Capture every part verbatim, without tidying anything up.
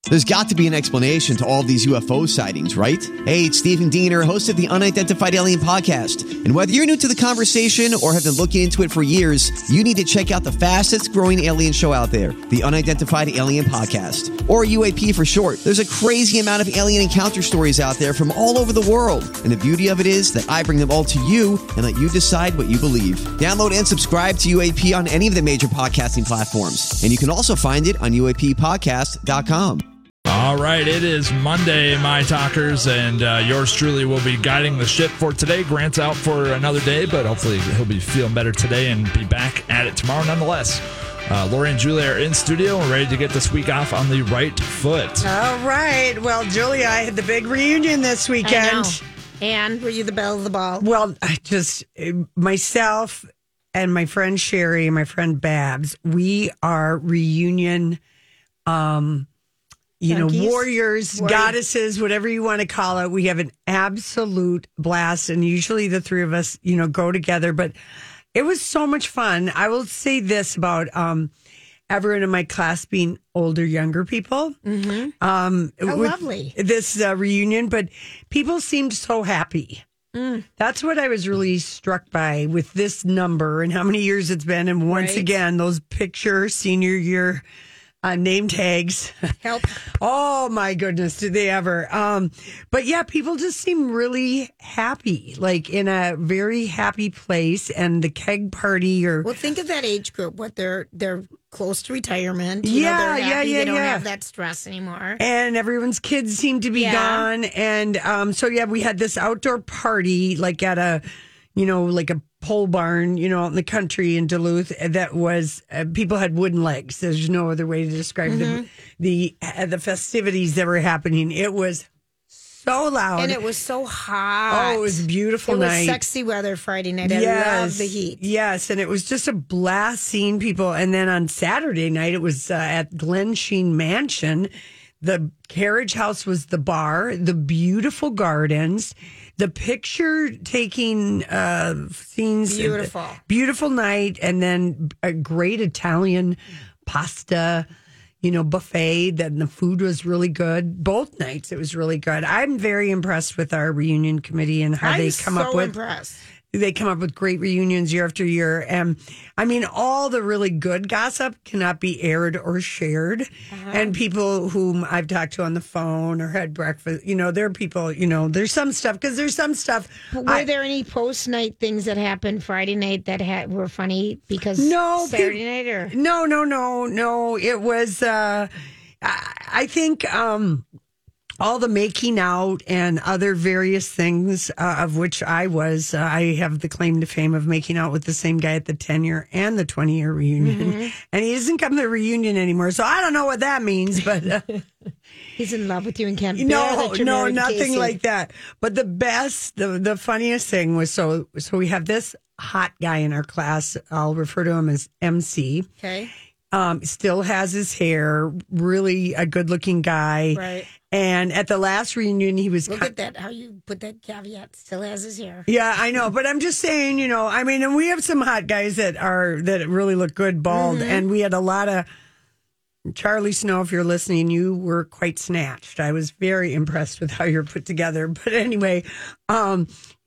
There's got to be an explanation to all of these U F O sightings, right? Hey, it's Stephen Diener, host of the Unidentified Alien Podcast. And whether you're new to the conversation or have been looking into it for years, you need to check out the fastest growing alien show out there, the Unidentified Alien Podcast, or U A P for short. There's a crazy amount of alien encounter stories out there from all over the world. And the beauty of it is that I bring them all to you and let you decide what you believe. Download and subscribe to U A P on any of the major podcasting platforms. And you can also find it on U A P podcast dot com. All right, it is Monday, my talkers, and uh, yours truly will be guiding the ship for today. Grant's out for another day, but hopefully he'll be feeling better today and be back at it tomorrow nonetheless. Uh, Lori and Julia are in studio and ready to get this week off on the right foot. All right. Well, Julia, I had the big reunion this weekend. I know. And were you the belle of the ball? Well, I just, myself and my friend Sherry and my friend Babs, we are reunion um You Junkies? know, warriors, Warrior. goddesses, whatever you want to call it. We have an absolute blast. And usually the three of us, you know, go together. But it was so much fun. I will say this about um, everyone in my class being older, younger people. Mm-hmm. Um, How with lovely. This uh, reunion. But people seemed so happy. Mm. That's what I was really struck by with this number and how many years it's been. And once Right. again, those picture senior year Uh, name tags. Help. Oh my goodness, did they ever? Um, but yeah, people just seem really happy, like in a very happy place. And the keg party, or Well, think of that age group. What they're they're close to retirement. You Yeah, know, they're yeah, happy. yeah, They don't yeah. have that stress anymore. and everyone's kids seem to be Yeah. gone. And um, so yeah, we had this outdoor party, like at a, you know, like a pole barn, you know, out in the country in Duluth. That was uh, people had wooden legs. There's no other way to describe Mm-hmm. the the uh, the festivities that were happening. It was so loud, And it was so hot. oh, it was a beautiful It was night. sexy weather Friday night. I love the heat. Yes, and it was just a blast seeing people. And then on Saturday night, it was uh, at Glen Sheen Mansion. The carriage house was the bar, the beautiful gardens, the picture taking uh, scenes. Beautiful. Beautiful night. And then a great Italian pasta, you know, buffet. Then the food was really good. Both nights it was really good. I'm very impressed with our reunion committee and how I'm they come so up with. impressed. They come up with great reunions year after year. And I mean, all the really good gossip cannot be aired or shared. Uh-huh. And people whom I've talked to on the phone or had breakfast, you know, there are people, you know, there's some stuff, because there's some stuff. But were I- there any post night things that happened Friday night that had, were funny because No, Saturday peop- night or No, no, no, no. It was, uh, I, I think, um, all the making out and other various things, uh, of which I was, uh, I have the claim to fame of making out with the same guy at the ten year and the twenty year reunion. Mm-hmm. And he doesn't come to the reunion anymore. So I don't know what that means, but uh, he's in love with you and can't bear no, that you're no, married to nothing Casey. like that. But the best, the, the funniest thing was, so, so we have this hot guy in our class. I'll refer to him as M C. Okay. Um, still has his hair, really a good looking guy. Right. And at the last reunion, he was. Look ki- at that, how you put that caveat. Still has his hair. Yeah, I know, but I'm just saying, you know, I mean, and we have some hot guys that are that really look good bald, Mm-hmm. and we had a lot of. Charlie Snow, if you're listening, you were quite snatched. I was very impressed with how you're put together. But anyway, um,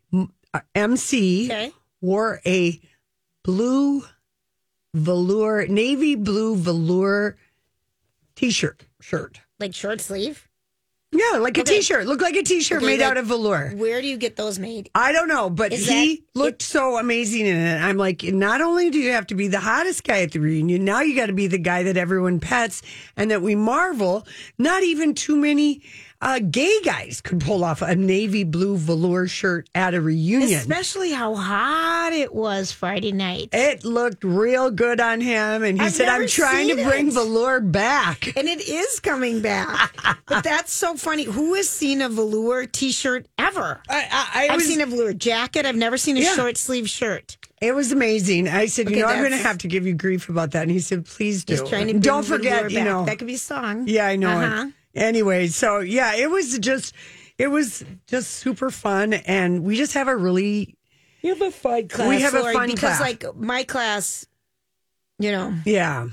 M C Okay. wore a blue velour, navy blue velour t-shirt shirt. Like short sleeve. Yeah, like a Okay. t-shirt. Looked like a t-shirt Okay, made like- out of velour. Where do you get those made? I don't know, but Is he that- looked so amazing in it. I'm like, not only do you have to be the hottest guy at the reunion, now you got to be the guy that everyone pets and that we marvel. Not even too many uh, gay guys could pull off a navy blue velour shirt at a reunion. Especially how hot it was Friday night. It looked real good on him, and he I've said, never "I'm trying to seen bring it." velour back." And it is coming back. But that's so funny. Who has seen a velour t-shirt ever? I, I, I I've was, seen a velour jacket. I've never seen a Yeah. short sleeve shirt. It was amazing. I said, Okay, "You know, I'm going to that's- have to give you grief about that." And he said, "Please do." Just trying to bring Don't velour forget, you back. know. That could be a song. Yeah, I know Uh-huh. it. Anyway, so yeah, it was just, it was just super fun, and we just have a really, You have a fun class. We have a Lori, fun because class. like my class, you know, yeah,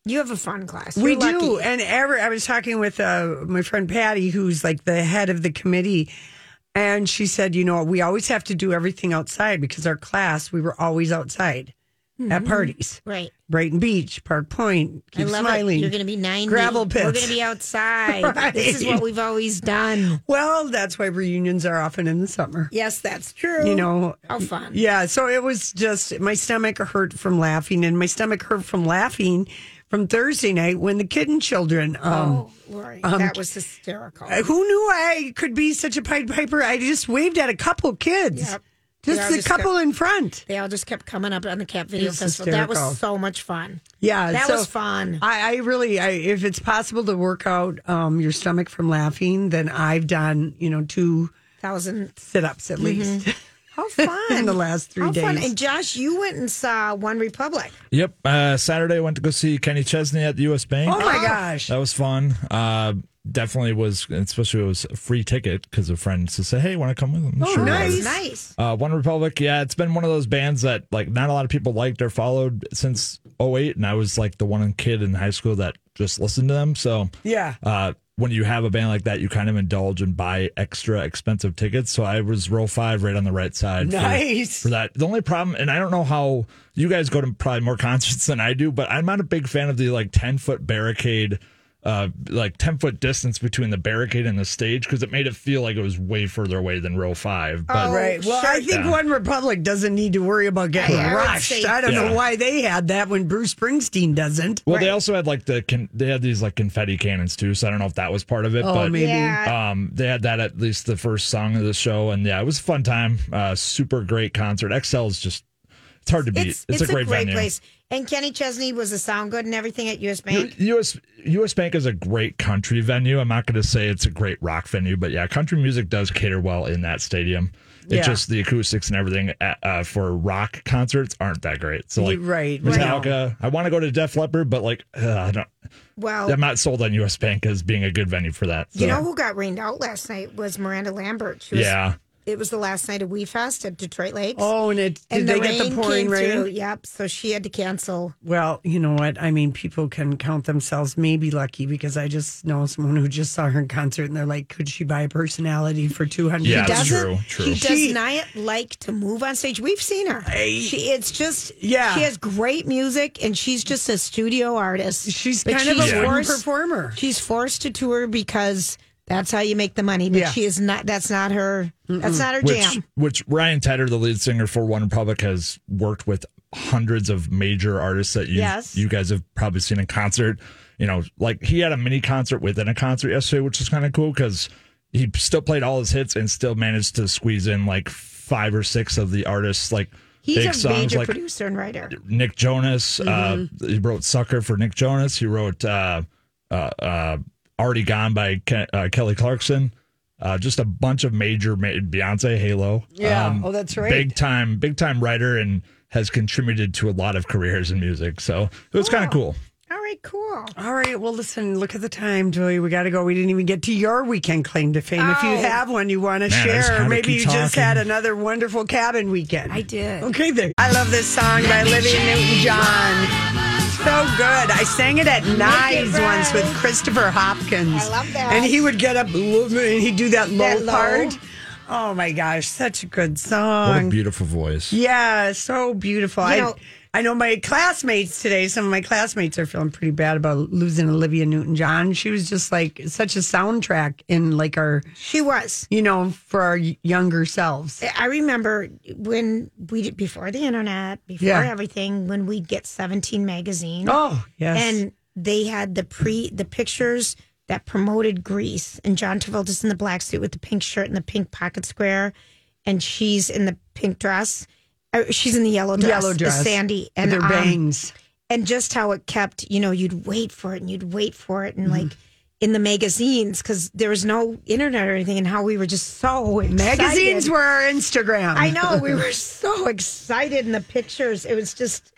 You have a fun class. We You're do. lucky. And ever, I was talking with uh, my friend Patty, who's like the head of the committee. And she said, you know, we always have to do everything outside because our class, we were always outside mm-hmm. at parties. Right. Brighton Beach, Park Point, keep I love smiling. It. You're going to be ninety. Gravel pits. We're going to be outside. Right. This is what we've always done. Well, that's why reunions are often in the summer. Yes, that's true. You know. How fun. Yeah, so it was just, my stomach hurt from laughing, and my stomach hurt from laughing from Thursday night when the Kid and Children. Um, oh, Lori, um, that was hysterical. Who knew I could be such a Pied Piper? I just waved at a couple kids. Yep. Just the couple kept, in front. They all just kept coming up on the Cat Video It's Festival. hysterical. That was so much fun. Yeah, that so was fun. I, I really, I, if it's possible to work out um, your stomach from laughing, then I've done, you know, two thousand sit-ups at least. How fun. In the last three How days. Fun. And Josh, you went and saw One Republic. Yep. Uh, Saturday, I went to go see Kenny Chesney at the U S Bank. Oh, my gosh. That was fun. Uh, definitely was, especially it was a free ticket because a friend to say, hey, want to come with them? Oh, sure. nice. Nice. Uh, One Republic, yeah, it's been one of those bands that like not a lot of people liked or followed since oh eight, and I was like the one kid in high school that just listened to them. So Yeah. uh, when you have a band like that, you kind of indulge and buy extra expensive tickets. So I was row five, right on the right side. for- Nice. For, that. The only problem, and I don't know how you guys go to probably more concerts than I do, but I'm not a big fan of the like ten foot barricade. Uh, like ten foot distance between the barricade and the stage because it made it feel like it was way further away than row five. But Oh, Right. Well, sure. I think Yeah. One Republic doesn't need to worry about getting I would rushed. say- I don't Yeah. know why they had that when Bruce Springsteen doesn't. well, they Right. also had like the con- they had these like confetti cannons too. So I don't know if that was part of it. Oh, but maybe. Yeah. um, they had that at least the first song of the show, and yeah, it was a fun time. Uh, super great concert. X L is just it's hard to beat. It's, It's, it's a great, venue. place. And Kenny Chesney, was the sound good and everything at U S Bank? U S U S Bank is a great country venue. I'm not going to say it's a great rock venue, but yeah, country music does cater well in that stadium. It's Yeah. just the acoustics and everything uh, for rock concerts aren't that great. So like Right, right. Metallica, I want to go to Def Leppard, but like uh, I don't. Well, I'm not sold on U S Bank as being a good venue for that. you so. know who got rained out last night was Miranda Lambert. She was, Yeah. It was the last night of We Fest at Detroit Lakes. Oh, and it did and they the get the rain pouring came rain? through. Yep. So she had to cancel. Well, you know what? I mean, people can count themselves maybe lucky because I just know someone who just saw her in concert and they're like, could she buy a personality for two hundred Yeah, dollars? that's Doesn't- true, true. She She- does not like to move on stage. We've seen her. She, it's just, Yeah. She has great music and she's just a studio artist. She's But kind of a she's wooden forced- performer. She's forced to tour because that's how you make the money. But Yeah. she is not. That's not her. That's not her which jam. which Ryan Tedder, the lead singer for One Republic, has worked with hundreds of major artists that you Yes. you guys have probably seen in concert. You know, like he had a mini concert within a concert yesterday, which is kind of cool because he still played all his hits and still managed to squeeze in like five or six of the artists like He's big a songs major like producer and writer. Nick Jonas. Uh, he wrote "Sucker" for Nick Jonas. He wrote uh, uh, uh, "Already Gone" by Ke- uh, Kelly Clarkson. Uh, just a bunch of major ma- Beyonce, Halo. Yeah. Oh, that's right. Big time, big time writer, and has contributed to a lot of careers in music. So it was kind of cool. All right, cool. All right. Well, listen, look at the time, Joey. We got to go. We didn't even get to your weekend claim to fame. If you Oh. have one you want to Man, I just share, kinda maybe keep you just talking. had another wonderful cabin weekend. I did. Okay, there. I love this song by Olivia Newton-John. So good. I sang it at Knives right. once with Christopher Hopkins. I love that. And he would get up and he'd do that low That low. part. Oh my gosh, such a good What a song. beautiful voice. Yeah, so beautiful. You I know- I know my classmates today, some of my classmates are feeling pretty bad about losing Olivia Newton-John. She was just like such a soundtrack in like our, She was. you know, for our younger selves. I remember when we did before the internet, before Yeah. everything, when we'd get seventeen magazine. Oh, yes. And they had the pre the pictures that promoted Grease, and John Travolta's in the black suit with the pink shirt and the pink pocket square, and she's in the pink dress. Uh, She's in the yellow dress, Yellow dress. the Sandy, and and their um, bangs. and just how it kept, you know, you'd wait for it and you'd wait for it, and like in the magazines because there was no internet or anything, and how we were just so excited. Magazines were our Instagram. I know, we were so excited in the pictures. It was just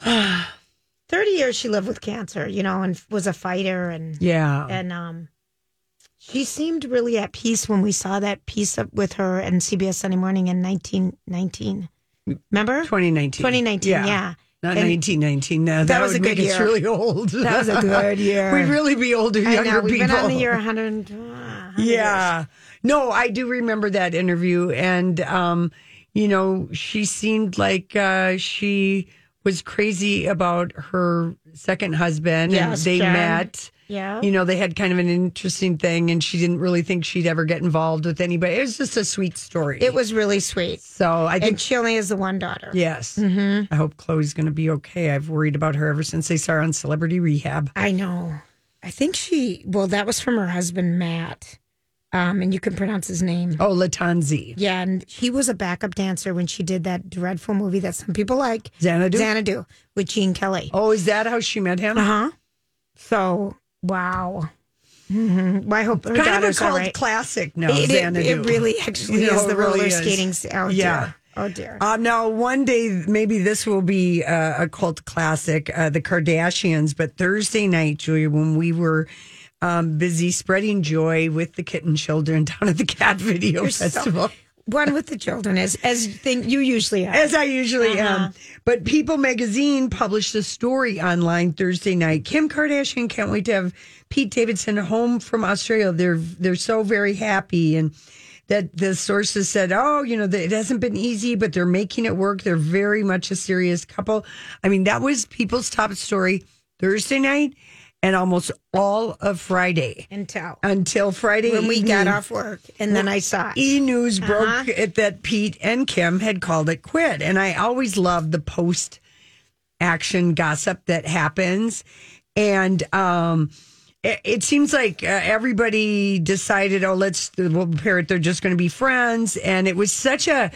thirty years she lived with cancer, you know, and was a fighter, and Yeah. and um, she seemed really at peace when we saw that piece up with her and C B S Sunday Morning in nineteen nineteen. Remember? twenty nineteen. twenty nineteen, yeah. Not And nineteen nineteen. No, that, that was would a good make us year. really old. That was a good year. We'd really be older, I younger know, we've people. been on the year one hundred. Uh, one hundred Yeah. years. No, I do remember that interview. And, um, you know, she seemed like uh, she was crazy about her second husband. Yes, and they Jen. met. Yeah. You know, they had kind of an interesting thing, and she didn't really think she'd ever get involved with anybody. It was just a sweet story. It was really sweet. So I think And she only has the one daughter. yes. Mm-hmm. I hope Chloe's going to be okay. I've worried about her ever since they saw her on Celebrity Rehab. I know. I think she, well, that was from her husband, Matt. Um, and you can pronounce his name. Oh, Latanzi. Yeah, and he was a backup dancer when she did that dreadful movie that some people like. Xanadu? Xanadu with Gene Kelly. Oh, is that how she met him? Uh-huh. So, wow. Mm-hmm. Well, I hope her Kind of a daughter's all cult right. classic now, It, it, Xanadu. it really actually You know, is the it really roller is. skating. Oh, Yeah. dear. Oh, dear. Um, now, one day, maybe this will be uh, a cult classic, uh, the Kardashians. But Thursday night, Julia, when we were um, busy spreading joy with the kitten children down at the Cat Video You're so- Festival, One with the children, as as thing you usually are. as I usually Uh-huh. am. But People Magazine published a story online Thursday night. Kim Kardashian can't wait to have Pete Davidson home from Australia. They're they're so very happy, and that the sources said, oh, you know, it hasn't been easy, but they're making it work. They're very much a serious couple. I mean, that was People's top story Thursday night and almost all of Friday Until until Friday when we got evening. off work, and then I saw it. E! News broke Uh-huh. it that Pete and Kim had called it quit. And I always love the post action gossip that happens. And um, it, it seems like uh, everybody decided, oh, let's, we'll pair it. They're just going to be friends. And it was such a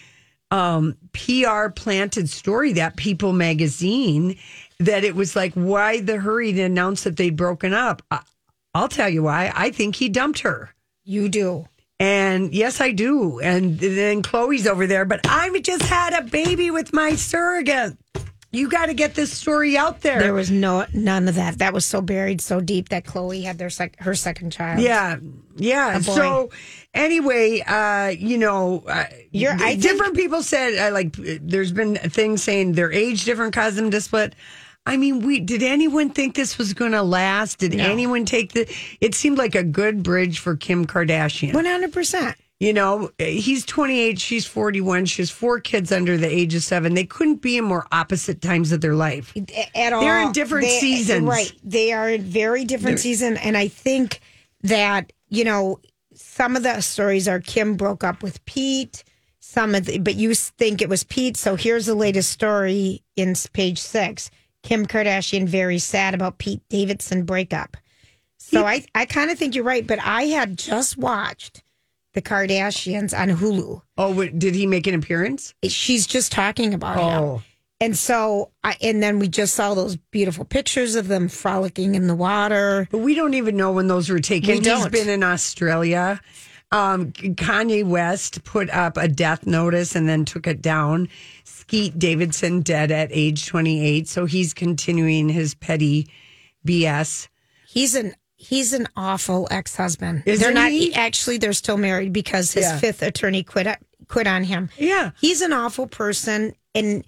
um, P R planted story, that People magazine, that it was like, why the hurry to announce that they'd broken up? I, I'll tell you why. I think he dumped her. You do. And yes, I do. And then Chloe's over there, but I just had a baby with my surrogate. You got to get this story out there. There was no none of that. That was so buried so deep that Chloe had their sec- her second child. Yeah, yeah. A boy. So anyway, uh, you know, uh, You're- I think- different people said uh, like there's been things saying their age different caused them to split. I mean, we did anyone think this was going to last? Did No. anyone take the? It seemed like a good bridge for Kim Kardashian. one hundred percent. You know, he's twenty-eight, she's forty-one. She has four kids under the age of seven. They couldn't be in more opposite times of their life. At all. They're in different They- seasons. Right. They are in very different season. And I think that, you know, some of the stories are Kim broke up with Pete, some of the, but you think it was Pete. So here's the latest story in page six. Kim Kardashian very sad about Pete Davidson breakup. So I, I kind of think you're right, but I had just watched The Kardashians on Hulu. Oh, what, did he make an appearance? She's just talking about Oh. him. And so, I, and then we just saw those beautiful pictures of them frolicking in the water. But we don't even know when those were taken. We He's don't. been in Australia. Um, Kanye West put up a death notice and then took it down. Skeet Davidson dead at age twenty-eight. So he's continuing his petty B S. He's an he's an awful ex husband. Isn't They're not he? actually. They're still married because his Yeah. fifth attorney quit quit on him. Yeah. He's an awful person and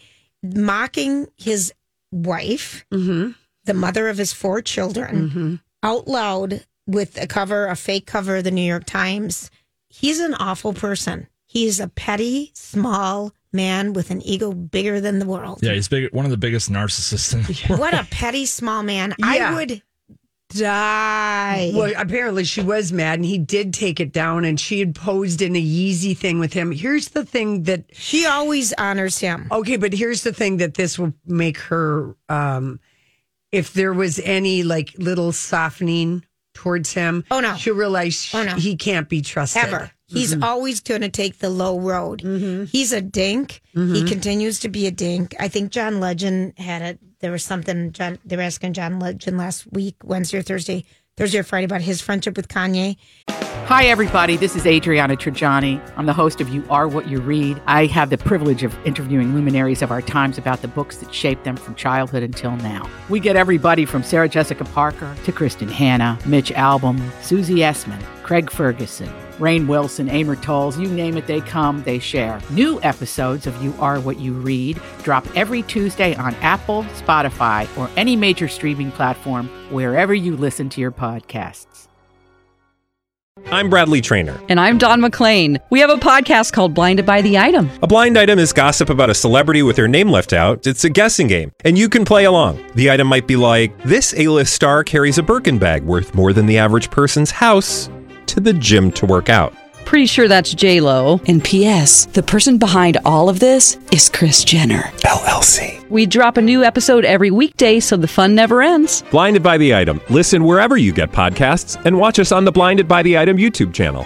mocking his wife, Mm-hmm. the mother of his four children, Mm-hmm. out loud with a cover, a fake cover of the New York Times. He's an awful person. He's a petty, small man with an ego bigger than the world. Yeah, he's big, one of the biggest narcissists in the world. What a petty, small man. Yeah. I would die. Well, apparently she was mad and he did take it down and she had posed in a Yeezy thing with him. Here's the thing that, She always honors him. okay, but here's the thing that this will make her, um, if there was any like little softening towards him, Oh, no. she'll realize Oh, no. he can't be trusted. Ever. He's Mm-hmm. always going to take the low road. He's a dink. Mm-hmm. He continues to be a dink. I think John Legend had it. There was something, John, they were asking John Legend last week, Wednesday or Thursday, Thursday or Friday, about his friendship with Kanye. Hi, everybody. This is Adriana Trajani. I'm the host of You Are What You Read. I have the privilege of interviewing luminaries of our times about the books that shaped them from childhood until now. We get everybody from Sarah Jessica Parker to Kristen Hanna, Mitch Albom, Susie Essman, Craig Ferguson, Rainn Wilson, Amor Tolls, you name it, they come, they share. New episodes of You Are What You Read drop every Tuesday on Apple, Spotify, or any major streaming platform wherever you listen to your podcasts. I'm Bradley Trainer. And I'm Don McClain. We have a podcast called Blinded by the Item. A blind item is gossip about a celebrity with their name left out. It's a guessing game, and you can play along. The item might be like, this A-list star carries a Birkin bag worth more than the average person's house to the gym to work out. Pretty sure that's J-Lo. And P S the person behind all of this is Kris Jenner, L L C. We drop a new episode every weekday so the fun never ends. Blinded by the Item. Listen wherever you get podcasts and watch us on the Blinded by the Item YouTube channel.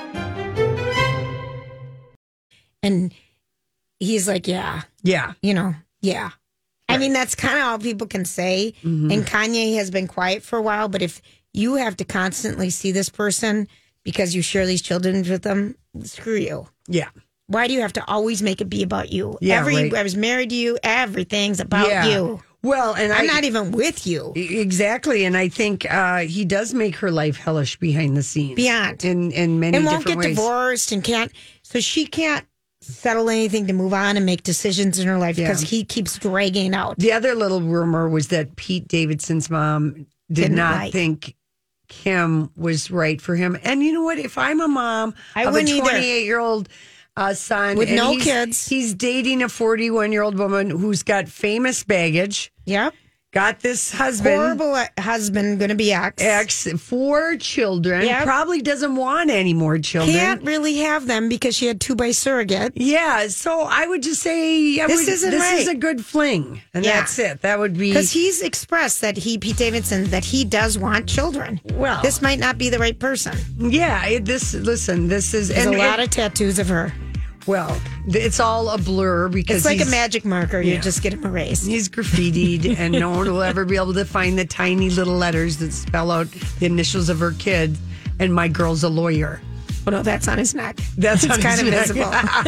And he's like, yeah, Yeah. you know, yeah. I mean, that's kind of all people can say. Mm-hmm. And Kanye has been quiet for a while, but if you have to constantly see this person because you share these children with them, screw you. Yeah. Why do you have to always make it be about you? Yeah, Every right. I was married to you. Everything's about Yeah. you. Well, and I'm I, not even with you. Exactly. And I think uh, he does make her life hellish behind the scenes. Beyond. In, in many And won't different get ways. divorced and can't. So she can't settle anything to move on and make decisions in her life Yeah. because he keeps dragging out. The other little rumor was that Pete Davidson's mom did Didn't not like. think Kim was right for him. And you know what? If I'm a mom I of a wouldn't either. twenty-eight-year-old uh, son With and no he's, kids. he's dating a forty-one-year-old woman who's got famous baggage, Yep. got this husband. Horrible uh, husband, going to be ex. Ex, four children, Yep. probably doesn't want any more children. Can't really have them because she had two by surrogate. Yeah, so I would just say I This would- isn't this right. is a good fling, and Yeah. that's it. That would be Because he's expressed that he, Pete Davidson, that he does want children. Well. This might not be the right person. yeah. It, this listen, this is There's and a lot it- of tattoos of her. well, it's all a blur because It's like a he's- magic marker. You Yeah. just get them erased. He's graffitied, and no one will ever be able to find the tiny little letters that spell out the initials of her kid. And my girl's a lawyer. Oh, no, that's on his neck. That's it's on kind his of neck. visible.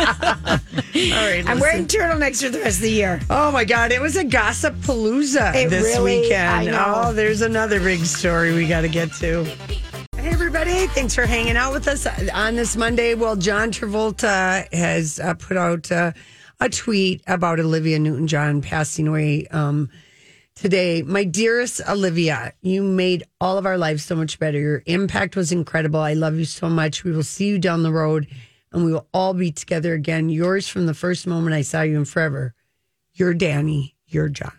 All right, I'm listen. wearing turtlenecks for the rest of the year. Oh my God, it was a gossip palooza It this really- weekend. I know. Oh, there's another big story we got to get to. Hey, everybody, thanks for hanging out with us on this Monday. Well, John Travolta has uh, put out uh, a tweet about Olivia Newton-John passing away um, today. My dearest Olivia, you made all of our lives so much better. Your impact was incredible. I love you so much. We will see you down the road, and we will all be together again. Yours from the first moment I saw you and forever. You're Danny. You're John.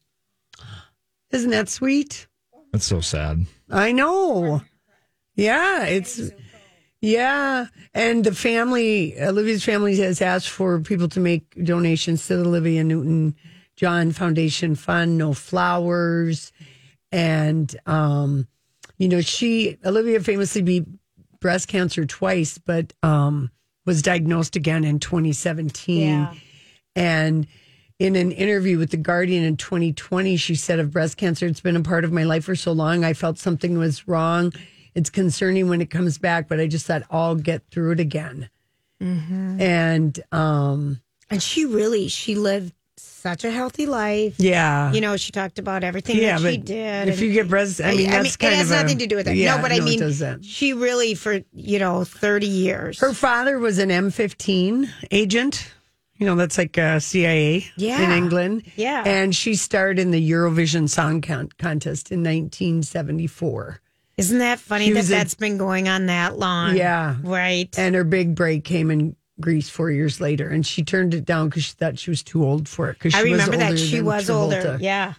Isn't that sweet? That's so sad. I know. Yeah, it's yeah, and the family, Olivia's family has asked for people to make donations to the Olivia Newton-John Foundation Fund. No flowers, and um, you know, she Olivia famously beat breast cancer twice, but um, was diagnosed again in twenty seventeen, Yeah. and. In an interview with The Guardian in twenty twenty, she said of breast cancer, it's been a part of my life for so long. I felt something was wrong. It's concerning when it comes back, but I just thought I'll get through it again. Mm-hmm. And um, And she really, she lived such a healthy life. yeah. You know, she talked about everything yeah, that she but did. if and- you get breast, I mean, that's kind it has of a- nothing to do with it. Yeah, no, but I no, it mean, doesn't. she really, for, you know, thirty years. Her father was an M fifteen agent. You know, that's like a C I A Yeah. in England. Yeah. And she starred in the Eurovision Song Con- Contest in nineteen seventy-four. Isn't that funny She that was a- that's been going on that long? Yeah. Right. And her big break came in Greece four years later. And she turned it down because she thought she was too old for it. Cause she I remember was older that she than was Travolta. older. Yeah.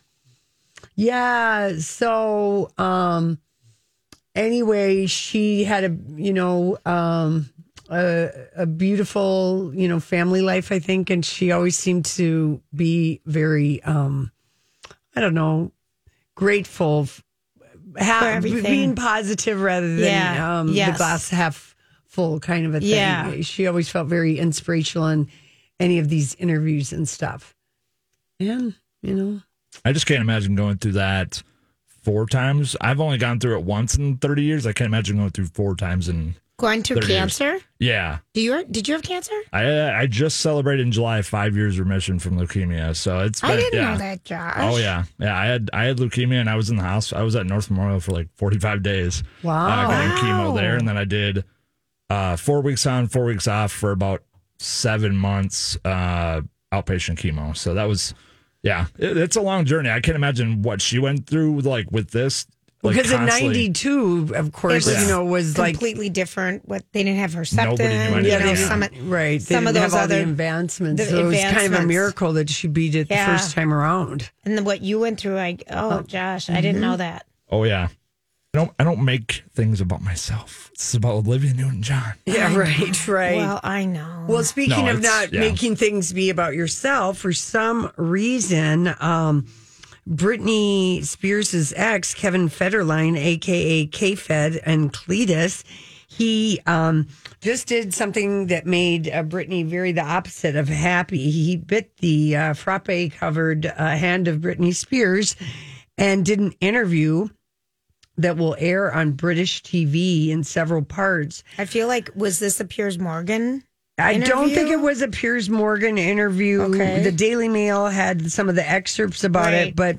Yeah. So, um, anyway, she had a, you know, um, a, a beautiful, you know, family life, I think. And she always seemed to be very, um, I don't know, grateful, ha- For everything. being positive rather than Yeah. um, Yes. the glass half full kind of a thing. Yeah. She always felt very inspirational in any of these interviews and stuff. And, you know, I just can't imagine going through that four times. I've only gone through it once in thirty years. I can't imagine going through four times in Going through cancer? Years. Yeah. Do you did you have cancer? I I just celebrated in July five years remission from leukemia. So it's been, I didn't yeah. know that, Josh. Oh yeah, yeah. I had I had leukemia and I was in the hospital. I was at North Memorial for like forty-five days. Wow. Uh, getting Wow. chemo there, and then I did uh, four weeks on, four weeks off for about seven months uh, outpatient chemo. So that was, yeah, it, it's a long journey. I can't imagine what she went through like with this. Like, because in constantly. ninety-two, of course, It was you know, was like completely different. What they didn't have Herceptin. Nobody knew anything. yeah, you they know, some, right. They some of didn't those have all other the advancements. the so it was kind of a advancements. miracle that she beat it Yeah. the first time around. and then what you went through. I oh, Josh, I didn't know that. Oh yeah, I don't I don't make things about myself. It's about Olivia Newton-John. Yeah, right, right. Well, I know. Well, speaking No, of it's- not yeah. making things be about yourself, for some reason, um, Britney Spears' ex, Kevin Federline, a k a. K-Fed, and Cletus, he um, just did something that made uh, Britney very the opposite of happy. He bit the uh, frappe-covered uh, hand of Britney Spears and did an interview that will air on British T V in several parts. I feel like was this a Piers Morgan? I don't interview? think it was a Piers Morgan interview. Okay. The Daily Mail had some of the excerpts about Right. it, but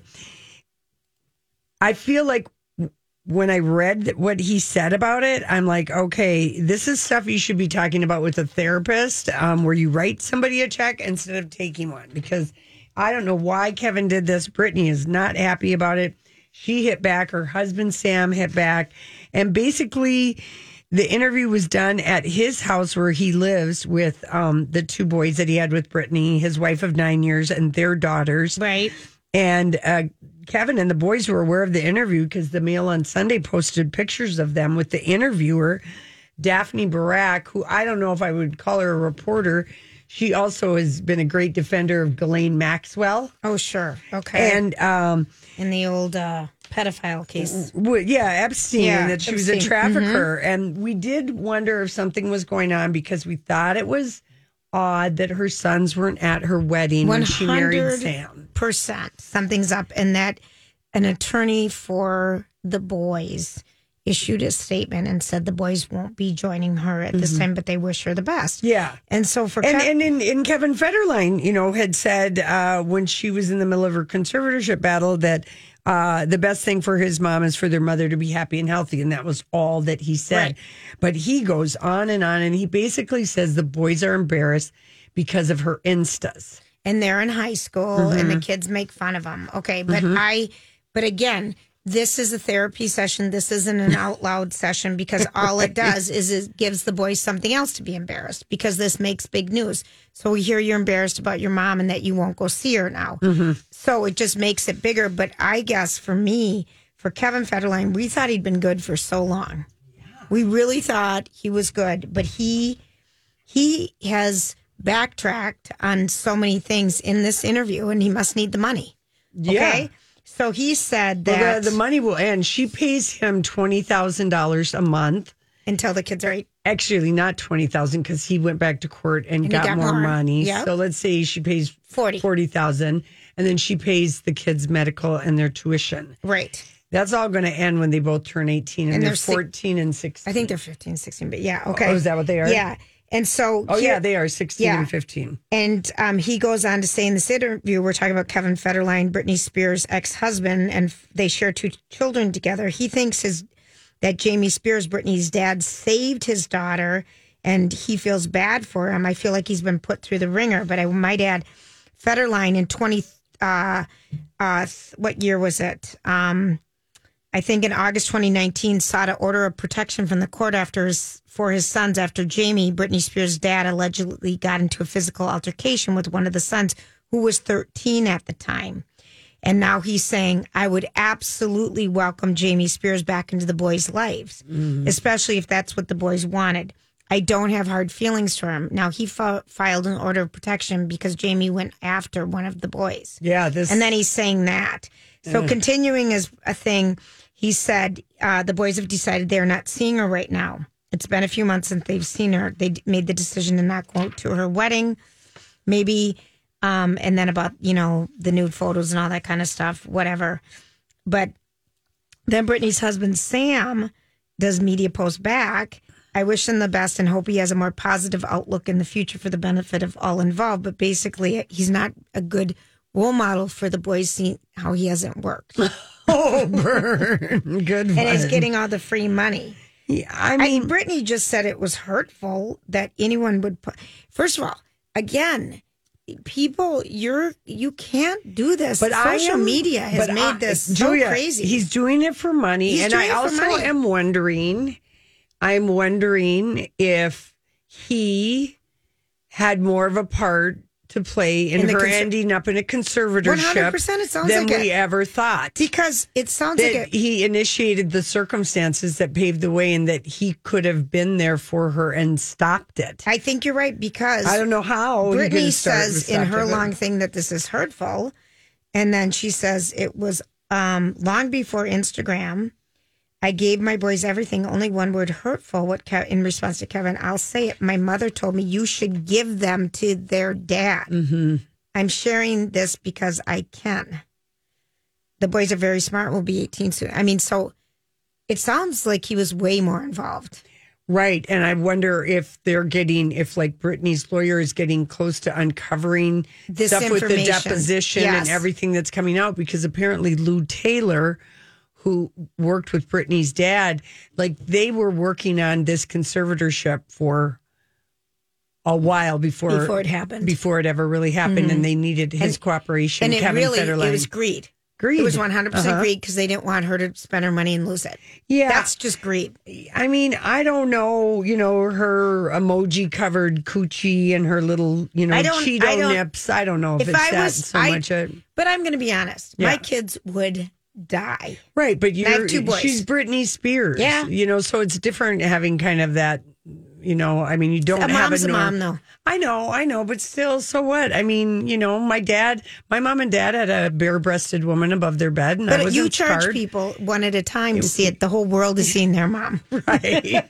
I feel like when I read what he said about it, I'm like, okay, this is stuff you should be talking about with a therapist, um, where you write somebody a check instead of taking one, because I don't know why Kevin did this. Britney is not happy about it. She hit back. Her husband, Sam, hit back. And basically, the interview was done at his house where he lives with um, the two boys that he had with Britney, his wife of nine years, and their daughters. Right. And uh, Kevin and the boys were aware of the interview because the Mail on Sunday posted pictures of them with the interviewer, Daphne Barak, who I don't know if I would call her a reporter. She also has been a great defender of Ghislaine Maxwell. Oh, sure. Okay. And um, in the old uh, pedophile case. w- yeah, Epstein, Yeah, and that she was Epstein. a trafficker. And we did wonder if something was going on because we thought it was odd that her sons weren't at her wedding when she married Sam. Percent something's up, and that an attorney for the boys issued a statement and said the boys won't be joining her at this time, but they wish her the best. Yeah. And so for And, Kev- and, and, and Kevin Federline, you know, had said uh, when she was in the middle of her conservatorship battle that uh, the best thing for his mom is for their mother to be happy and healthy. And that was all that he said. Right. But he goes on and on, and he basically says the boys are embarrassed because of her Instas. and they're in high school and the kids make fun of them. Okay. But I, but again, this is a therapy session. This isn't an out loud session because all it does is it gives the boys something else to be embarrassed because this makes big news. So we hear you're embarrassed about your mom and that you won't go see her now. So it just makes it bigger. But I guess for me, for Kevin Federline, we thought he'd been good for so long. We really thought he was good, but he he has backtracked on so many things in this interview, and he must need the money. Okay. Yeah. So he said that Well, the, the money will end. She pays him twenty thousand dollars a month. until the kids are eight. Actually, not twenty thousand because he went back to court and, he got, got more, more. money. Yep. So let's say she pays forty. forty thousand, and then she pays the kids medical and their tuition. Right. That's all going to end when they both turn eighteen, and, And they're, they're si- fourteen and sixteen. I think they're fifteen, sixteen, but yeah, okay. Oh, is that what they are? Yeah. And so Oh, here- yeah, they are sixteen yeah. and fifteen. And um, he goes on to say in this interview, we're talking about Kevin Federline, Britney Spears' ex-husband, and f- they share two children together. He thinks his that Jamie Spears, Britney's dad, saved his daughter, and he feels bad for him. I feel like he's been put through the ringer. But I might add, Federline in twenty, uh, uh, what year was it? Um, I think in August twenty nineteen, sought an order of protection from the court after his, for his sons after Jamie, Britney Spears' dad, allegedly got into a physical altercation with one of the sons who was thirteen at the time. And now he's saying, I would absolutely welcome Jamie Spears back into the boys' lives, especially if that's what the boys wanted. I don't have hard feelings for him. Now, he fi- filed an order of protection because Jamie went after one of the boys. Yeah, this. And then he's saying that. So continuing as a thing, he said uh, the boys have decided they're not seeing her right now. It's been a few months since they've seen her. They d- made the decision to not go to her wedding, maybe, um, and then about, you know, the nude photos and all that kind of stuff, whatever. But then Britney's husband, Sam, does media post back I wish him the best and hope he has a more positive outlook in the future for the benefit of all involved. But basically, he's not a good role model for the boys seeing how he hasn't worked. Oh, burn. Good one. And he's getting all the free money. Yeah, I mean, I, Brittany just said it was hurtful that anyone would put. First of all, again, people, you're you can't do this. but social I am, media has but made I, this Julia, so crazy. He's doing it for money, He's and doing I it for also money. am wondering. I'm wondering if he had more of a part to play in, In the her conser- ending up in a conservatorship one hundred percent it sounds than like we it. ever thought. Because it sounds that like a, he initiated the circumstances that paved the way, and that he could have been there for her and stopped it. I think you're right because I don't know how. he Brittany could start says and in stopped her it. long thing that this is hurtful, and then she says it was um, long before Instagram. I gave my boys everything. Only one word, hurtful. What Ke- in response to Kevin, I'll say it. My mother told me you should give them to their dad. Mm-hmm. I'm sharing this because I can. The boys are very smart. Will be eighteen soon. I mean, so it sounds like he was way more involved. Right. And I wonder if they're getting, if like Brittany's lawyer is getting close to uncovering This stuff with the information. deposition Yes. and everything that's coming out, because apparently Lou Taylor, who worked with Brittany's dad, like they were working on this conservatorship for a while before Before it happened. before it ever really happened, and they needed his And- cooperation. And it Kevin really, Federline. it was greed. Greed. It was one hundred percent Uh-huh. greed because they didn't want her to spend her money and lose it. Yeah. That's just greed. I mean, I don't know, you know, her emoji covered coochie and her little, you know, I don't- Cheeto I don't- nips. I don't know if, If it's I that was- so I- much. A, But I'm going to be honest. Yeah. My kids would die. right. But I you're, have two boys. she's Britney Spears. Yeah. You know, so it's different having kind of that, you know, I mean, you don't A have mom's a a norm- mom, though. I know, I know, but still, so what? I mean, you know, my dad, my mom and dad had a bare-breasted woman above their bed, and I But wasn't you charge scarred. people one at a time to see it. The whole world is seeing their mom. Right.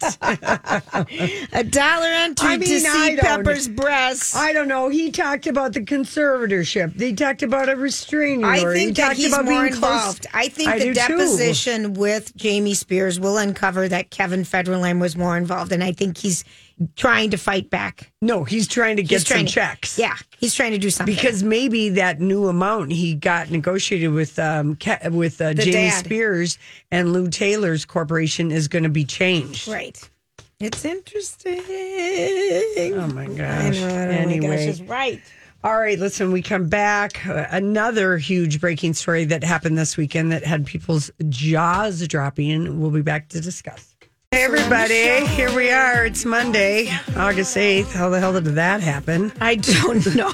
A dollar entry I mean, to I see don't- Pepper's breasts. I don't know. He talked about the conservatorship. They talked about a restraining I order. think he that talked he's about more being close- involved. I think I the do too. deposition with Jamie Spears will uncover that Kevin Federline was more involved, and I think he's trying to fight back. No, he's trying to get He's trying some to- checks. Yeah, he's trying to do something. Because maybe that new amount he got negotiated with um, Ke- with uh, The Jamie dad. Spears and Lou Taylor's corporation is going to be changed. right. It's interesting. Oh my I gosh. know, oh anyway. my gosh, it's right. All right, listen, we come back. Uh, another huge breaking story that happened this weekend that had people's jaws dropping. We'll be back to discuss. Hey, everybody. Here we are. It's Monday, August eighth. How the hell did that happen? I don't know.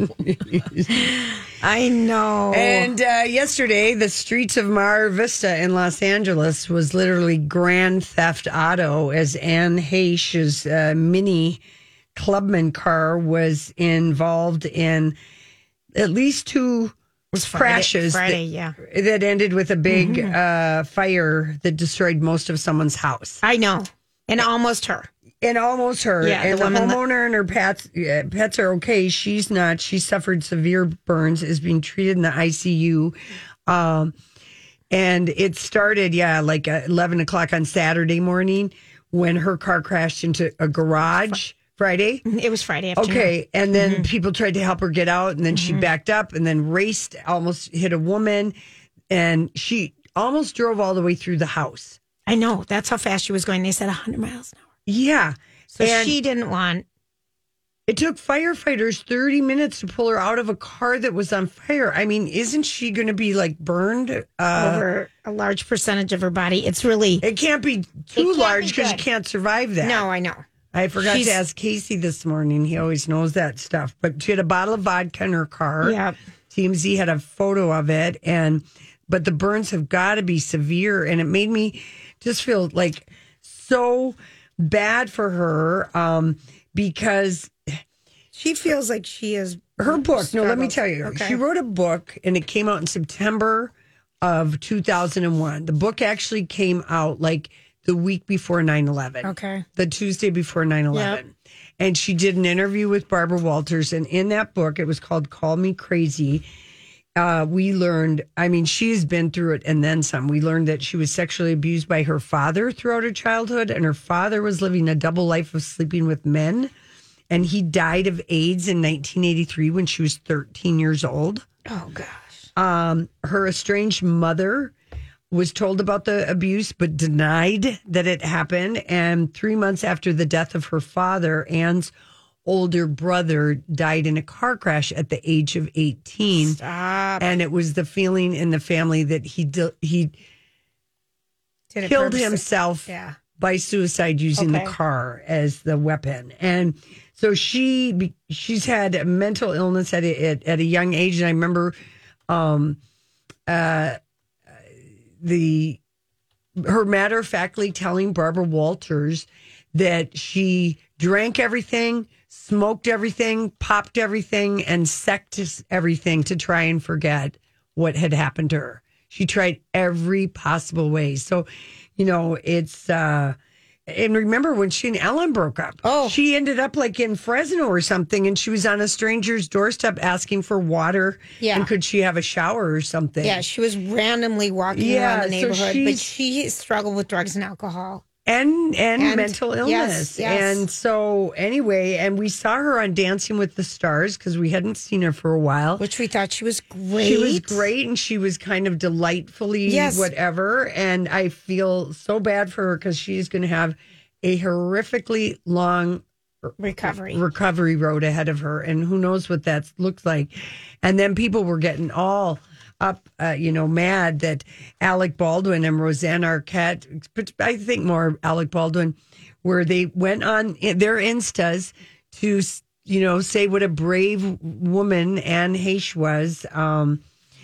I know. And uh, yesterday, the streets of Mar Vista in Los Angeles was literally grand theft auto as Anne Heche's uh, mini Clubman car was involved in at least two was Friday- crashes Friday, that, yeah. that ended with a big uh, fire that destroyed most of someone's house. I know. And almost her. And almost her. Yeah, and the the, woman that- homeowner and her pets, uh, pets are okay. She's not. She suffered severe burns, is being treated in the I C U. Um, and it started, yeah, like at eleven o'clock on Saturday morning when her car crashed into a garage Friday. It was Friday afternoon. Okay. And then Mm-hmm. people tried to help her get out, and then she backed up and then raced, almost hit a woman. And she almost drove all the way through the house. I know. That's how fast she was going. They said one hundred miles an hour. Yeah. So And she didn't want. it took firefighters thirty minutes to pull her out of a car that was on fire. I mean, isn't she going to be like burned? Uh, over a large percentage of her body. It's really. it can't be too can't large be because you good. can't survive that. No, I know. I forgot She's- to ask Casey this morning. He always knows that stuff. But she had a bottle of vodka in her car. Yep. T M Z had a photo of it. And but the burns have got to be severe. And it made me just feel like so bad for her um, because She feels like she is. her book, no, let me struggled. tell you. Okay. She wrote a book and it came out in September of two thousand one. The book actually came out like the week before nine eleven. Okay. The Tuesday before nine eleven. And she did an interview with Barbara Walters. And in that book, it was called Call Me Crazy. uh, we learned, I mean, she's been through it and then some. We learned that she was sexually abused by her father throughout her childhood, and her father was living a double life of sleeping with men. And he died of AIDS in nineteen eighty-three when she was thirteen years old. Oh, gosh. Um, her estranged mother was told about the abuse, but denied that it happened. And three months after the death of her father, Anne's older brother died in a car crash at the age of eighteen. Stop. And it was the feeling in the family that he di- he Did it killed purpose- himself Yeah. by suicide using Okay. the car as the weapon. And so she be- she's had a mental illness at a, at, at a young age. And I remember um, uh, the her matter of factly telling Barbara Walters that she drank everything, smoked everything, popped everything, and sexed everything to try and forget what had happened to her. She tried every possible way. So, you know, it's, uh, and remember when she and Ellen broke up, Oh. she ended up like in Fresno or something, and she was on a stranger's doorstep asking for water. Yeah. And could she have a shower or something? Yeah, she was randomly walking Yeah, around the so neighborhood, but she's- she struggled with drugs and alcohol. And, and And- mental illness. yes, yes. And so anyway, and we saw her on Dancing with the Stars because we hadn't seen her for a while. Which we thought she was great. She was great, and she was kind of delightfully Yes. whatever. And I feel so bad for her because she's going to have a horrifically long Recovery. recovery road ahead of her, and who knows what that looks like. And then people were getting all up, uh, you know, mad that Alec Baldwin and Roseanne Arquette, but I think more Alec Baldwin, where they went on their Instas to, you know, say what a brave woman Anne Heche was. Um,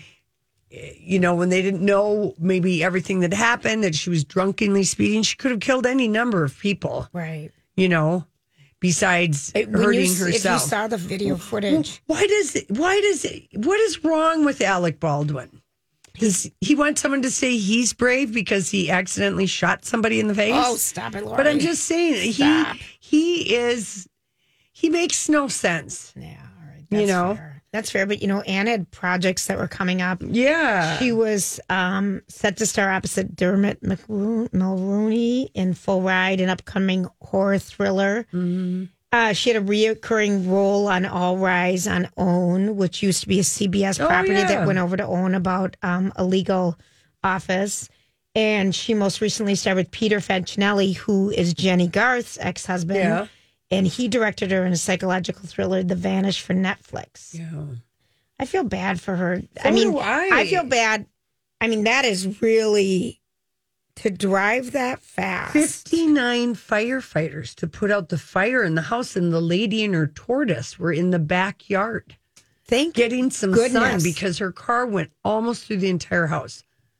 you know, when they didn't know maybe everything that happened, that she was drunkenly speeding, she could have killed any number of people, Right. you know, besides It- when hurting you, s- herself. If you saw the video footage, Why does it, why does it, what is wrong with Alec Baldwin? Does he want someone to say he's brave because he accidentally shot somebody in the face? oh, stop it, Lori. but I'm just saying Stop. he he is he makes no sense. Yeah, all right. You That's know? fair. That's fair. But, you know, Anne had projects that were coming up. Yeah. She was um, set to star opposite Dermot McRo- Mulroney in Full Ride, an upcoming horror thriller. Mm-hmm. Uh, she had a reoccurring role on All Rise on OWN, which used to be a C B S Oh, property yeah. that went over to OWN about um, a legal office. And she most recently starred with Peter Facinelli, who is Jenny Garth's ex-husband. Yeah. And he directed her in a psychological thriller, The Vanish, for Netflix. Yeah. I feel bad for her. So I mean, do I. feel bad. I mean, that is really to drive that fast. fifty-nine firefighters to put out the fire in the house, and the lady and her tortoise were in the backyard Thank getting some sun goodness. because her car went almost through the entire house.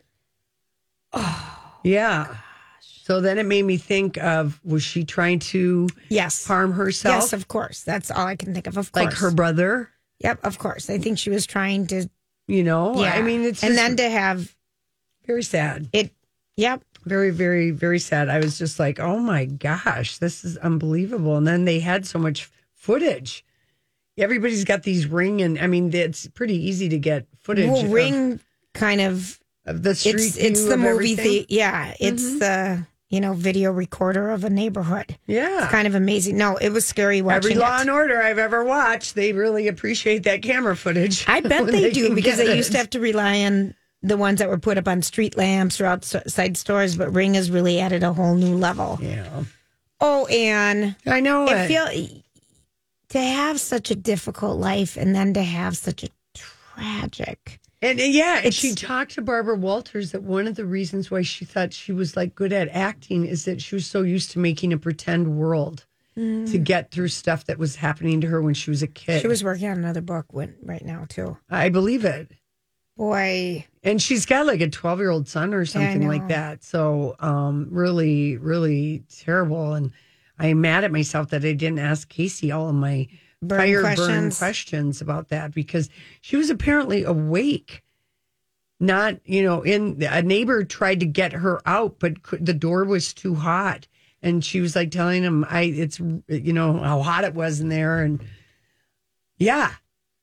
Oh, yeah. So then it made me think of, was she trying to Yes. harm herself? Yes, of course. That's all I can think of. Of course. Like her brother, Yep, of course. I think she was trying to. you know? Yeah. I mean, it's and just then to have very sad. it. Yep. Very, very, very sad. I was just like, oh my gosh, this is unbelievable. And then they had so much footage. Everybody's got these Ring, and I mean, it's pretty easy to get footage. Well, of- Ring kind of. of the street. It's it's view the of movie. everything. The, yeah, it's Mm-hmm. the you know video recorder of a neighborhood. Yeah. It's kind of amazing. No, it was scary watching Every Law it. and Order I've ever watched, they really appreciate that camera footage. I bet when they, do can because get they it. used to have to rely on the ones that were put up on street lamps or outside stores, but Ring has really added a whole new level. Yeah, Oh, and I know I it. feel to have such a difficult life and then to have such a tragic. And uh, yeah, and It's- she talked to Barbara Walters that one of the reasons why she thought she was like good at acting is that she was so used to making a pretend world to get through stuff that was happening to her when she was a kid. She was working on another book when, right now too. I believe it. Boy, And she's got like a twelve year old son or something like know. that. So, um, really, really terrible. And I'm mad at myself that I didn't ask Casey all of my Burn fire burn questions. questions about that because she was apparently awake. Not, you know, in a neighbor tried to get her out, but could, the door was too hot. And she was like telling him, I, it's, you know, how hot it was in there. And yeah.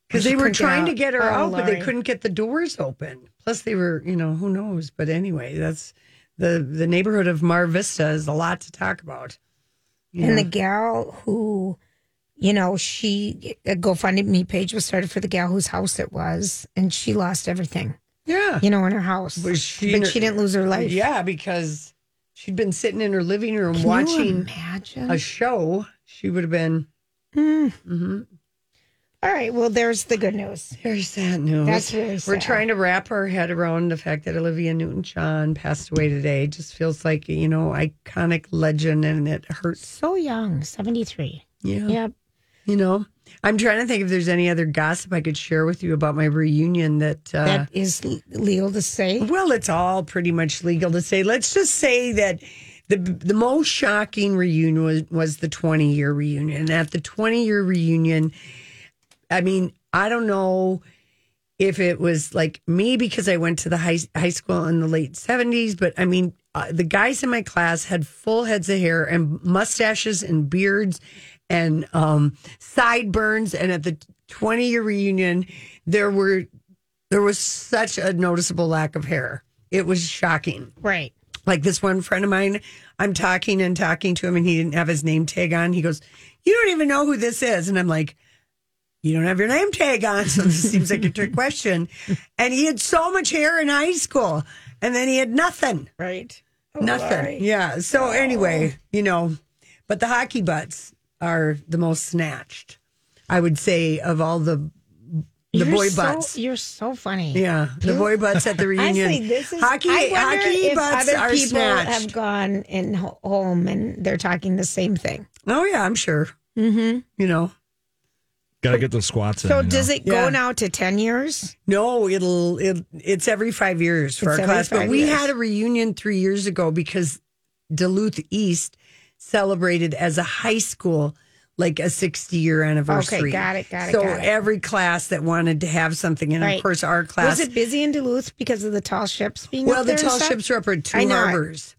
Because they were couldn't get trying to out. get her Oh, out, but they Lori. couldn't get the doors open. Plus, they were, you know, who knows? But anyway, that's the the neighborhood of Mar Vista is a lot to talk about. You And know? the gal who, you know, she, a GoFundMe page was started for the gal whose house it was, and she lost everything, yeah, you know, in her house. Was she- but she didn't lose her life. yeah, because she'd been sitting in her living room Can you watching imagine? a show. She would have been. Mm. Mm-hmm. All right, well, there's the good news. Very sad news. That's really We're sad. trying to wrap our head around the fact that Olivia Newton-John passed away today. It just feels like, you know, iconic legend, and it hurts. So young, seventy-three. Yeah. Yep. You know, I'm trying to think if there's any other gossip I could share with you about my reunion that. Uh, That is l- legal to say. well, it's all pretty much legal to say. Let's just say that the the most shocking reunion was, was the twenty year reunion. And at the twenty year reunion, I mean, I don't know if it was like me because I went to the high, high school in the late seventies, but I mean, uh, the guys in my class had full heads of hair and mustaches and beards and um, sideburns. And at the twenty year reunion, there were there was such a noticeable lack of hair. It was shocking. Right. Like this one friend of mine, I'm talking and talking to him, and he didn't have his name tag on. He goes, "You don't even know who this is," and I'm like, "You don't have your name tag on, so this seems like a trick question." And he had so much hair in high school, and then he had nothing. Right. Nothing. Right. Yeah. So anyway, you know, but the hockey butts are the most snatched, I would say, of all the the You're boy so- butts. You're so funny. Yeah, the boy butts at the reunion. Honestly, this is, hockey I wonder hockey if butts other are people snatched. have gone in ho- home and they're talking the same thing. Oh yeah, I'm sure. Mm-hmm. You know. Got to get the squats in. So you know. does it Yeah. go now to ten years? No, it'll it, it's every five years for It's our every class. But five we years. had a reunion three years ago because Duluth East celebrated as a high school like a sixty year anniversary. Okay, got it, got it, So got it. every class that wanted to have something, and Right. of course our class. Was it busy in Duluth because of the tall ships being well, up the there and tall stuff? ships are up at two I know it. harbors.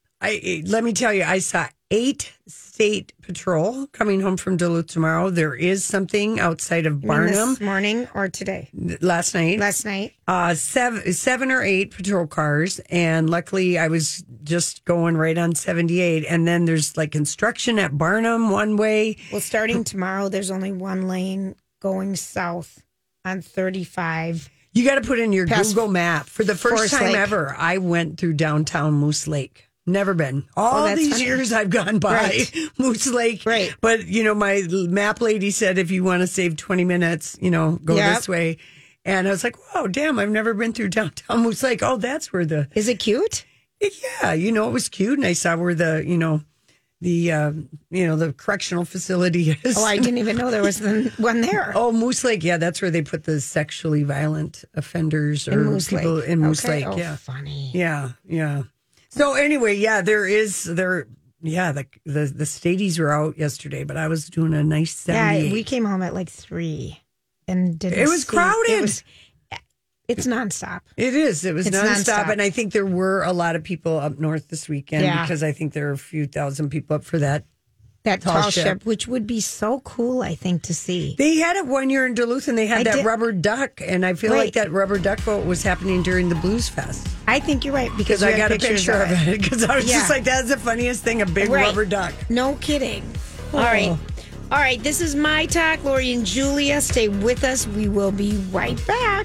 I let me tell you, I saw eight state patrol coming home from Duluth tomorrow. There is something outside of You mean Barnum this morning or today? last night. Last night. Uh, seven, seven or eight patrol cars, and luckily I was just going right on seventy-eight. And then there's like construction at Barnum one way. Well, starting tomorrow, there's only one lane going south on thirty-five. You got to put in your Past Google map. For the first Forest time Lake. ever, I went through downtown Moose Lake. Never been. All Oh, that's these funny. years I've gone by Right. Moose Lake. Right. But, you know, my map lady said if you want to save twenty minutes, you know, go Yep. this way. And I was like, wow, damn, I've never been through downtown Moose Lake. Oh, that's where the. Is it cute? Yeah, you know, it was cute. And I saw where the, you know, the, uh, you know, the correctional facility is. Oh, I didn't even know there was the one there. Oh, Moose Lake. Yeah, that's where they put the sexually violent offenders or in Moose people Lake. in Moose Okay. Lake. Oh, Yeah. funny. Yeah, yeah. So anyway, yeah, there is there. Yeah, the the the Stadies were out yesterday, but I was doing a nice Yeah, seventy-eight. we came home at like three, and didn't. It was see- crowded. It was, it's nonstop. It is. It was It's nonstop, nonstop. and I think there were a lot of people up north this weekend Yeah. because I think there are a few thousand people up for that. That Tall tall, ship. ship. which would be so cool, I think, to see. They had it one year in Duluth, and they had I that did- rubber duck, and I feel Right. like that rubber duck boat was happening during the Blues Fest I think you're right because because you I had got a pictures picture of it because I was Yeah. just like, that's the funniest thing, a big Right. rubber duck. No kidding. All right. All right. This is My Talk. Lori and Julia, stay with us. We will be right back.